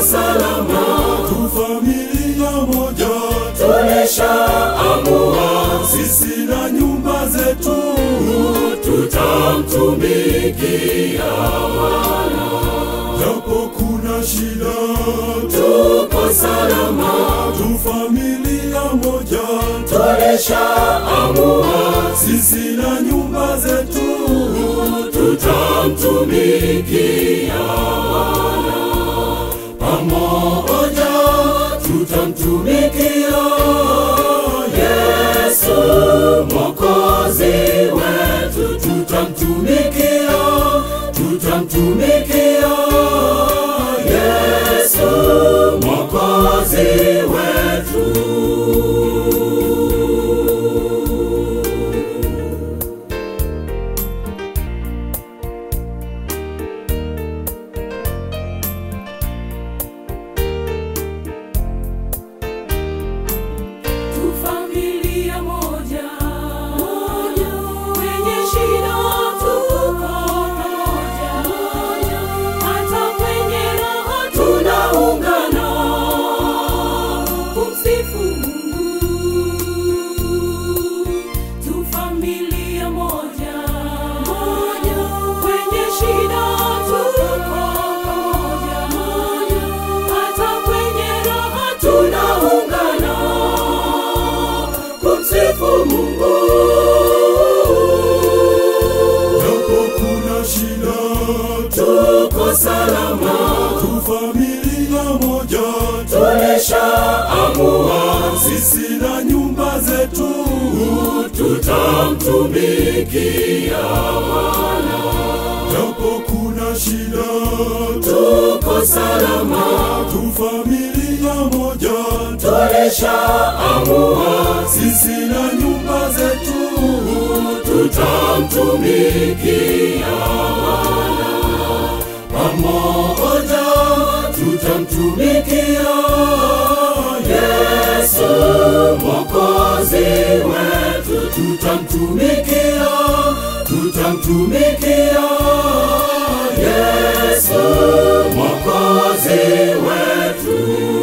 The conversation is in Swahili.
salama, tu familia moja, tulishaamua sisi na nyumba zetu tutamtumikia Bwana. Japo kuna shida, Tuko salama, tu familia moja, tulishaamua sisi na nyumba zetu tutamtumikia Bwana. Pamoja tutamtumikia Yesu Mwokozi wetu, tutamtumikia Yesu Mwokozi wetu. Tuko salama, tu familia moja, tulishaamua sisi na nyumba zetu tutamtumikia Bwana. Japo kuna shida, tuko salama, tu familia moja, tulishaamua sisi na nyumba zetu tutamtumikia Bwana. Pamoja tutamtumikia Yesu Mwokozi wetu, tutamtumikia Yesu Mwokozi wetu.